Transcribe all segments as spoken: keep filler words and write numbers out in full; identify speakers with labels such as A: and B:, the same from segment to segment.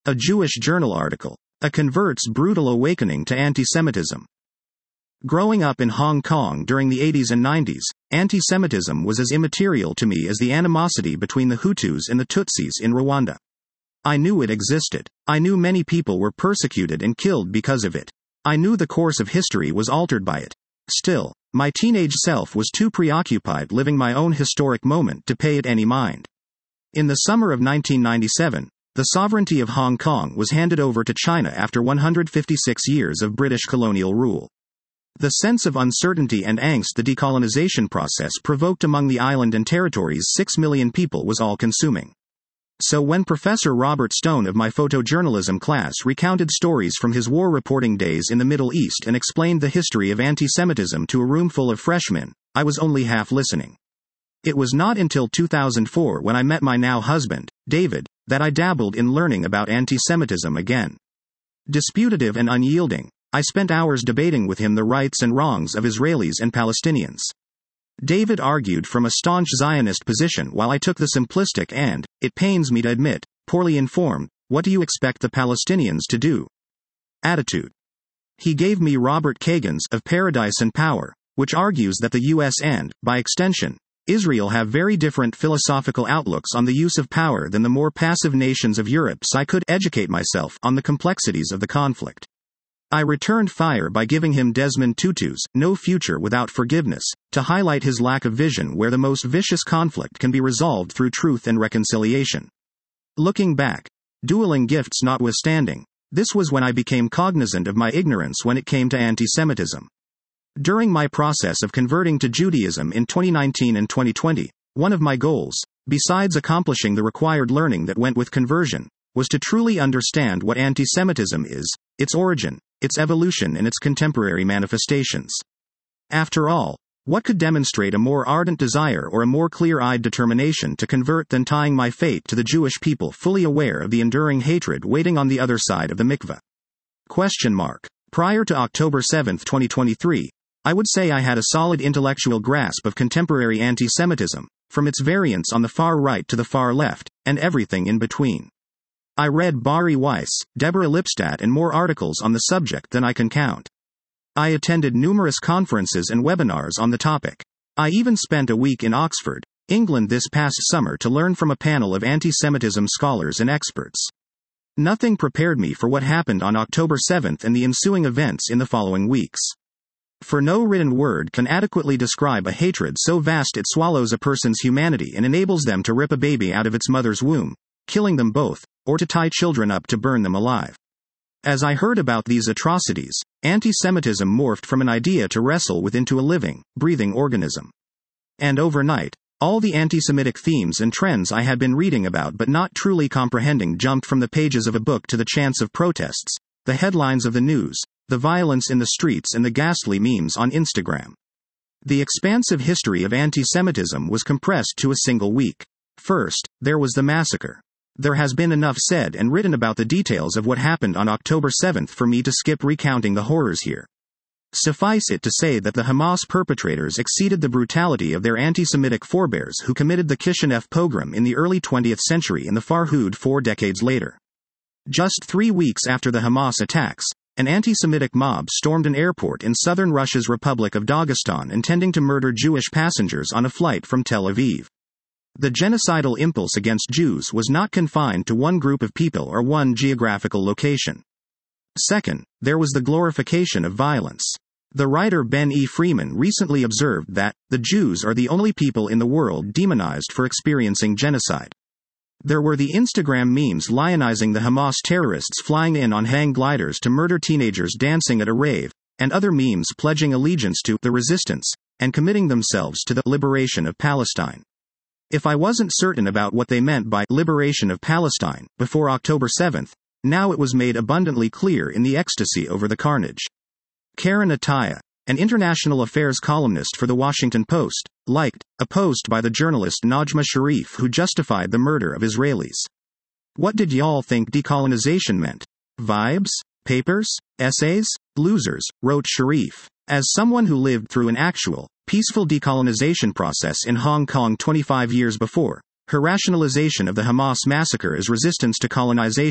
A: A Jewish Journal article. A convert's brutal awakening to anti-Semitism. Growing up in Hong Kong during the eighties and nineties, anti-Semitism was as immaterial to me as the animosity between the Hutus and the Tutsis in Rwanda. I knew it existed. I knew many people were persecuted and killed because of it. I knew the course of history was altered by it. Still, my teenage self was too preoccupied living my own historic moment to pay it any mind. In the summer of nineteen ninety-seven, the sovereignty of Hong Kong was handed over to China after one hundred fifty-six years of British colonial rule. The sense of uncertainty and angst the decolonization process provoked among the island and territory's six million people was all-consuming. So when Professor Robert Stone of my photojournalism class recounted stories from his war reporting days in the Middle East and explained the history of anti-Semitism to a room full of freshmen, I was only half listening. It was not until two thousand four when I met my now husband, David, that I dabbled in learning about anti-Semitism again. Disputative and unyielding, I spent hours debating with him the rights and wrongs of Israelis and Palestinians. David argued from a staunch Zionist position while I took the simplistic and, it pains me to admit, poorly informed, what do you expect the Palestinians to do? attitude. He gave me Robert Kagan's Of Paradise and Power, which argues that the U S and, by extension, Israel have very different philosophical outlooks on the use of power than the more passive nations of Europe, so I could educate myself on the complexities of the conflict. I returned fire by giving him Desmond Tutu's No Future Without Forgiveness, to highlight his lack of vision where the most vicious conflict can be resolved through truth and reconciliation. Looking back, dueling gifts notwithstanding, this was when I became cognizant of my ignorance when it came to anti-Semitism. During my process of converting to Judaism in twenty nineteen and twenty twenty, one of my goals, besides accomplishing the required learning that went with conversion, was to truly understand what anti-Semitism is, its origin, its evolution and its contemporary manifestations. After all, what could demonstrate a more ardent desire or a more clear-eyed determination to convert than tying my fate to the Jewish people fully aware of the enduring hatred waiting on the other side of the mikveh? Question mark. Prior to October seventh, twenty twenty-three, I would say I had a solid intellectual grasp of contemporary anti-Semitism, from its variants on the far right to the far left, and everything in between. I read Bari Weiss, Deborah Lipstadt and more articles on the subject than I can count. I attended numerous conferences and webinars on the topic. I even spent a week in Oxford, England this past summer to learn from a panel of anti-Semitism scholars and experts. Nothing prepared me for what happened on October seventh and the ensuing events in the following weeks. For no written word can adequately describe a hatred so vast it swallows a person's humanity and enables them to rip a baby out of its mother's womb, killing them both, or to tie children up to burn them alive. As I heard about these atrocities, anti-Semitism morphed from an idea to wrestle with into a living, breathing organism. And overnight, all the anti-Semitic themes and trends I had been reading about but not truly comprehending jumped from the pages of a book to the chants of protests, the headlines of the news, the violence in the streets and the ghastly memes on Instagram. The expansive history of anti-Semitism was compressed to a single week. First, there was the massacre. There has been enough said and written about the details of what happened on October seventh for me to skip recounting the horrors here. Suffice it to say that the Hamas perpetrators exceeded the brutality of their anti-Semitic forebears who committed the Kishinev pogrom in the early twentieth century and the Farhud four decades later. Just three weeks after the Hamas attacks, an anti-Semitic mob stormed an airport in southern Russia's Republic of Dagestan intending to murder Jewish passengers on a flight from Tel Aviv. The genocidal impulse against Jews was not confined to one group of people or one geographical location. Second, there was the glorification of violence. The writer Ben E. Freeman recently observed that, the Jews are the only people in the world demonized for experiencing genocide. There were the Instagram memes lionizing the Hamas terrorists flying in on hang gliders to murder teenagers dancing at a rave, and other memes pledging allegiance to the resistance, and committing themselves to the liberation of Palestine. If I wasn't certain about what they meant by liberation of Palestine before October seventh, now it was made abundantly clear in the ecstasy over the carnage. Karen Ataya, an international affairs columnist for The Washington Post, liked a post by the journalist Najma Sharif who justified the murder of Israelis. What did y'all think decolonization meant? Vibes? Papers? Essays? Losers, wrote Sharif. As someone who lived through an actual, peaceful decolonization process in Hong Kong twenty-five years before, her rationalization of the Hamas massacre as resistance to colonization,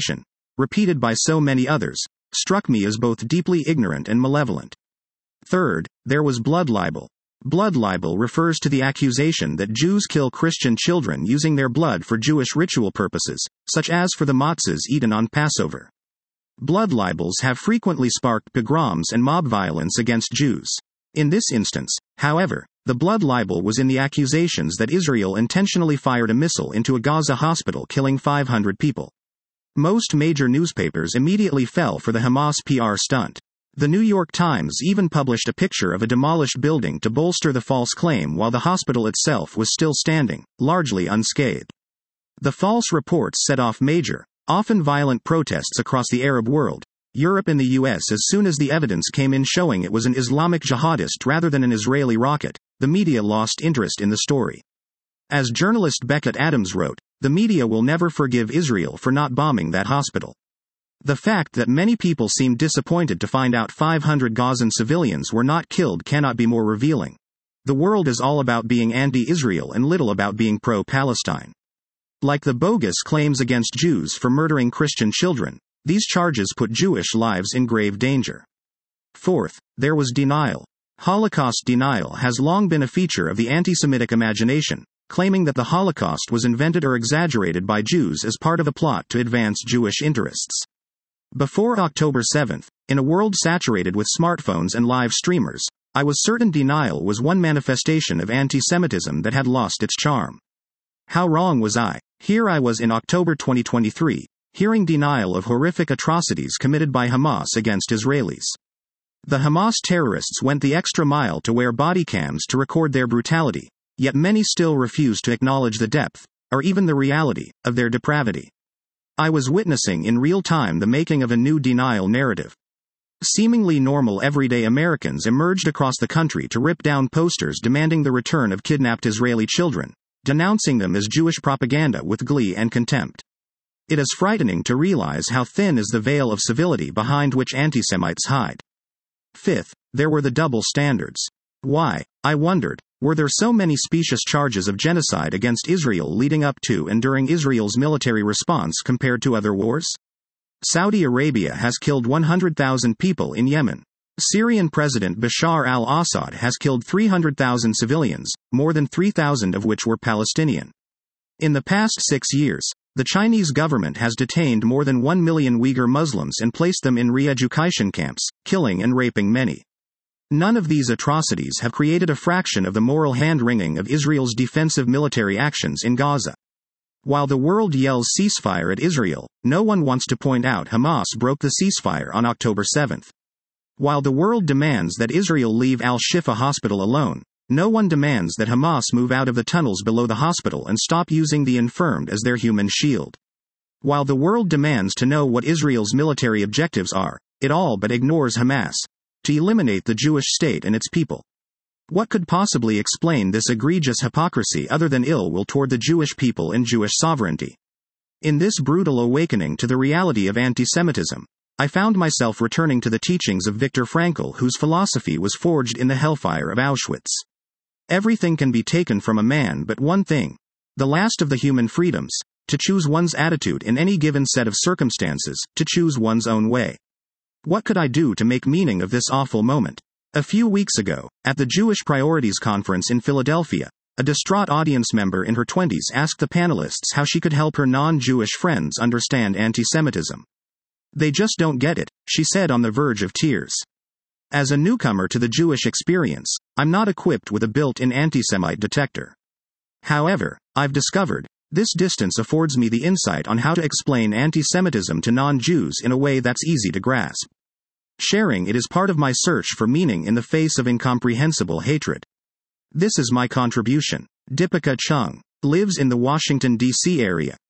A: repeated by so many others, struck me as both deeply ignorant and malevolent. Third, there was blood libel. Blood libel refers to the accusation that Jews kill Christian children using their blood for Jewish ritual purposes, such as for the matzahs eaten on Passover. Blood libels have frequently sparked pogroms and mob violence against Jews. In this instance, however, the blood libel was in the accusations that Israel intentionally fired a missile into a Gaza hospital, killing five hundred people. Most major newspapers immediately fell for the Hamas P R stunt. The New York Times even published a picture of a demolished building to bolster the false claim, while the hospital itself was still standing, largely unscathed. The false reports set off major, often violent protests across the Arab world, Europe and the U S as soon as the evidence came in showing it was an Islamic jihadist rather than an Israeli rocket. The media lost interest in the story. As journalist Beckett Adams wrote, "The media will never forgive Israel for not bombing that hospital." The fact that many people seemed disappointed to find out five hundred Gazan civilians were not killed cannot be more revealing. The world is all about being anti-Israel and little about being pro-Palestine. Like the bogus claims against Jews for murdering Christian children, these charges put Jewish lives in grave danger. Fourth, there was denial. Holocaust denial has long been a feature of the anti-Semitic imagination, claiming that the Holocaust was invented or exaggerated by Jews as part of a plot to advance Jewish interests. Before October seventh, in a world saturated with smartphones and live streamers, I was certain denial was one manifestation of anti-Semitism that had lost its charm. How wrong was I? Here I was in October twenty twenty-three, hearing denial of horrific atrocities committed by Hamas against Israelis. The Hamas terrorists went the extra mile to wear body cams to record their brutality, yet many still refuse to acknowledge the depth, or even the reality, of their depravity. I was witnessing in real time the making of a new denial narrative. Seemingly normal everyday Americans emerged across the country to rip down posters demanding the return of kidnapped Israeli children, denouncing them as Jewish propaganda with glee and contempt. It is frightening to realize how thin is the veil of civility behind which anti-Semites hide. Fifth, there were the double standards. Why, I wondered, were there so many specious charges of genocide against Israel leading up to and during Israel's military response compared to other wars? Saudi Arabia has killed one hundred thousand people in Yemen. Syrian President Bashar al-Assad has killed three hundred thousand civilians, more than three thousand of which were Palestinian. In the past six years, the Chinese government has detained more than one million Uyghur Muslims and placed them in re-education camps, killing and raping many. None of these atrocities have created a fraction of the moral hand-wringing of Israel's defensive military actions in Gaza. While the world yells ceasefire at Israel, no one wants to point out Hamas broke the ceasefire on October seventh. While the world demands that Israel leave Al-Shifa hospital alone, no one demands that Hamas move out of the tunnels below the hospital and stop using the infirmed as their human shield. While the world demands to know what Israel's military objectives are, it all but ignores Hamas, to eliminate the Jewish state and its people. What could possibly explain this egregious hypocrisy other than ill will toward the Jewish people and Jewish sovereignty? In this brutal awakening to the reality of anti-Semitism, I found myself returning to the teachings of Viktor Frankl, whose philosophy was forged in the hellfire of Auschwitz. Everything can be taken from a man but one thing, the last of the human freedoms, to choose one's attitude in any given set of circumstances, to choose one's own way. What could I do to make meaning of this awful moment? A few weeks ago, at the Jewish Priorities Conference in Philadelphia, a distraught audience member in her twenties asked the panelists how she could help her non-Jewish friends understand anti-Semitism. "They just don't get it," she said on the verge of tears. As a newcomer to the Jewish experience, I'm not equipped with a built-in anti-Semite detector. However, I've discovered, this distance affords me the insight on how to explain anti-Semitism to non-Jews in a way that's easy to grasp. Sharing it is part of my search for meaning in the face of incomprehensible hatred. This is my contribution. Deepika Chung lives in the Washington, D C area,